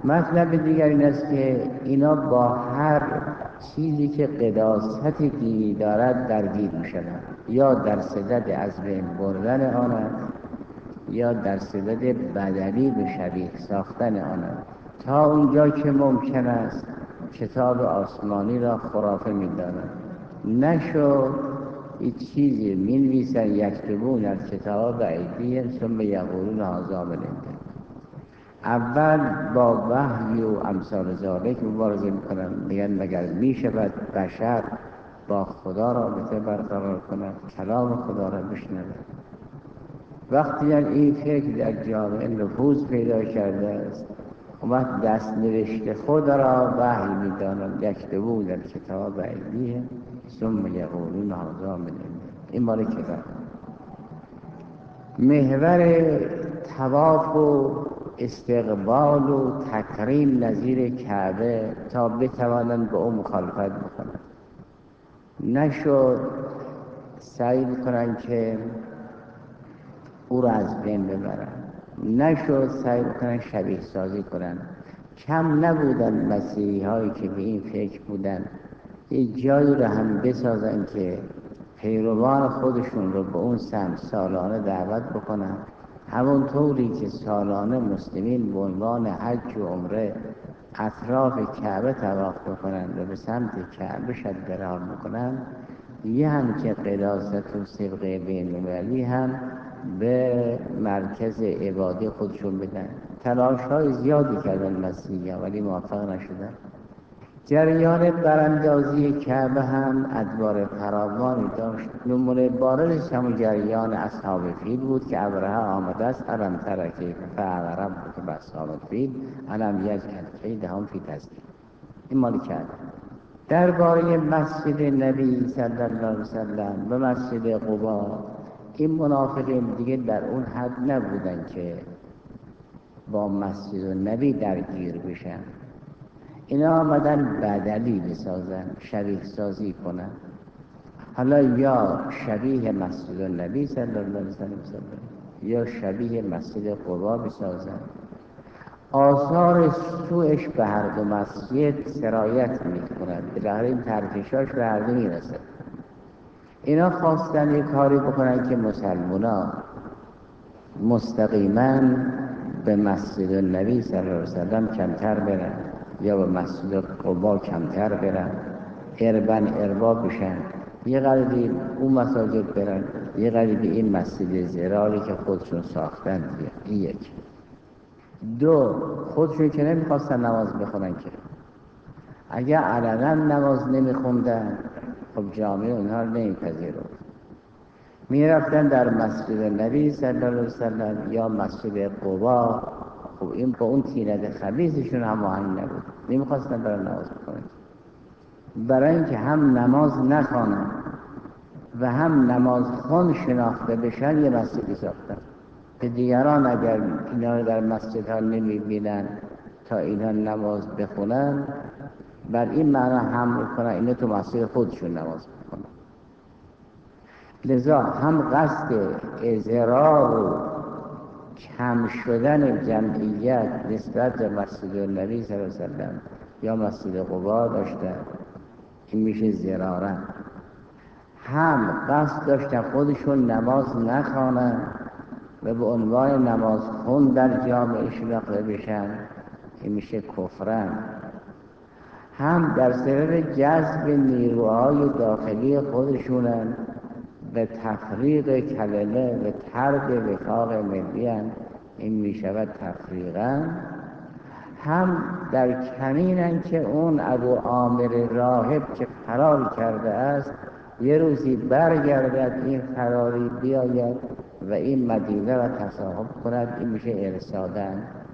مطلب دیگر این است که اینا با هر چیزی که قداست دینی دارد درگیر می شدند، یا در صدد از بین بردن آن است یا در صدد بدلی به شبیه ساختن آن است. تا اونجا که ممکن است کتاب آسمانی را خرافه می دانند. نشد هیچ چیزی می نویسن یکتبون از کتاب ایدیهم ثم یقولون هذا من عند. اول با وحی و امثال ذالک مبارزه میکنن، میگن مگر میشود بشر با خدا رابطه برقرار کند، کلام خدا را بشنود. وقتی این فکر در جامعه نفوذ پیدا کرده است، اومد دست نوشته خود را وحی میدانند، یکتبون در کتاب ایدیهم ثم یقولون هذا من عند. این مال کتاب. محور طواف و استقبال و تکریم نظیر کعبه تا بتوانند به اون مخالفت بکنند. نشد سعی بکنن که او را از بین ببرن، نشد سعی بکنن شبیه سازی کنن. کم نبودن مسیحی هایی که به این فکر بودن یک جایی را هم بسازن که پیروان خودشون رو به اون سمت سالانه دعوت بکنن، همون طوری که سالانه مسلمین به عنوان حج و عمره اطراف کعبه طواف بکنن و به سمت کعبه شد راه بکنن، یه هم که قداست و سبقه بین‌المللی هم به مرکز عبادی خودشون بدن. تلاش های زیادی کردن مسیحی ها ولی موفق نشدن. جریان براندازی کعبه هم ادوار فراوانی داشت. نمونه بارزش همون جریان اصحاب فیل بود که ابرهه آمده است الم تر کیف فعل ربک باصحاب الفیل الم یجعل کیدهم فی تضلیل. این مال کعبه. درباره مسجد نبی صلی الله علیه وسلم و مسجد قبا، این منافقین دیگه در اون حد نبودن که با مسجد نبی درگیر بشن. اینا آمدن بدلی بسازن، شبیه سازی کنن. حالا یا شبیه مسجد نبی صلی الله علیه وسلم یا شبیه مسجد قبا بسازن. آثار سوءش به هر دو مسجد سرایت می‌کند، بالاخره این ترکشاش به هر دو میرسه. اینا خواستن یک کاری بکنن که مسلمونا مستقیما به مسجد نبی صلی الله علیه وسلم کمتر برن یا به مسجد قبا کمتر برن، اربا بشن، یه قدری اون مساجد برن، یه قدری این مسجد زراری که خودشون ساختن. این یک. دو، خودشون که نمیخواستن نماز بخونن، که اگر علنا نماز نمیخوندن خب جامعه اونها رو نمیپذیرفت. میرفتن در مسجد نبی صلی الله علیه وسلم یا مسجد قبا، خب این با اون تینت خبیثشون هماهنگ نبود، نمیخواستن برای نماز بخونن. برای اینکه هم نماز نخوانن و هم نماز خون شناخته بشن یه مسجدی ساختن که دیگران اگر اینا رو در مسجدها نمیبینن تا اینا نماز بخونن، بر این معنا حمل کنن اینا تو مسجد خودشون نماز بخونن. لذا هم قصد ازرار و کم شدن جمعیت نسبت به مسجد نبی صلی الله علیه وسلم یا مسجد قبا داشتن، این میشه زرارن. هم قصد داشتن خودشون نماز نخوانن و به عنوان نماز خون در جامعه شناخته بشن، این میشه کفرن. هم در سبب جذب نیروهای داخلی خودشونن به تفریق کلمه و طرد وفاق ملی هم، این میشود تفریقا. هم در کمینن که اون ابو عامر راهب که فرار کرده است یه روزی برگردد، این فراری بیاید و این مدینه را تصاحب کند، این میشه ارسادن.